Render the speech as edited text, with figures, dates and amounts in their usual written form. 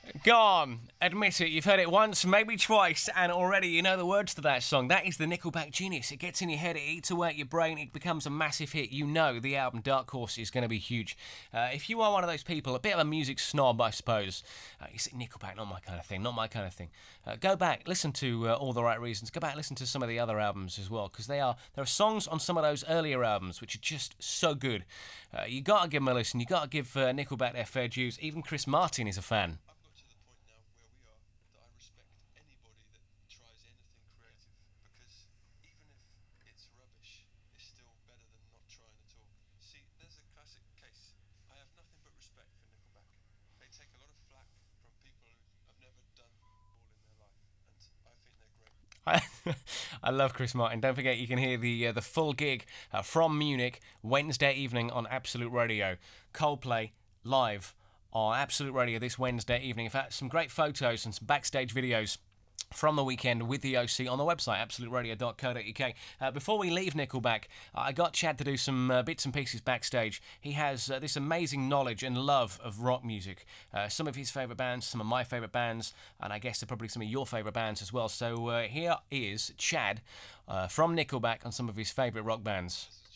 Go on, admit it. You've heard it once, maybe twice, and already you know the words to that song. That is the Nickelback Genius. It gets in your head, it eats away at your brain, it becomes a massive hit. You know the album Dark Horse is going to be huge. If you are one of those people, a bit of a music snob, I suppose, you say Nickelback, not my kind of thing, not my kind of thing. Go back, listen to All the Right Reasons. Go back, listen to some of the other albums as well, because there are songs on some of those earlier albums which are just so good. You got to give them a listen. You got to give Nickelback their fair dues. Even Chris Martin is a fan. I've got to the point now where we are that I respect anybody that tries anything creative because even if it's rubbish, it's still better than not trying at all. See, there's a classic case. I have nothing but respect for Nickelback. They take a lot of flack from people who have never done all in their life, and I think they're great. I love Chris Martin. Don't forget, you can hear the full gig from Munich Wednesday evening on Absolute Radio. Coldplay live on Absolute Radio this Wednesday evening. In fact, some great photos and some backstage videos from the weekend with the OC on the website, absoluteradio.co.uk. Before we leave Nickelback, I got Chad to do some bits and pieces backstage. He has this amazing knowledge and love of rock music. Some of his favourite bands, some of my favourite bands, and I guess they're probably some of your favourite bands as well. So here is Chad from Nickelback on some of his favourite rock bands.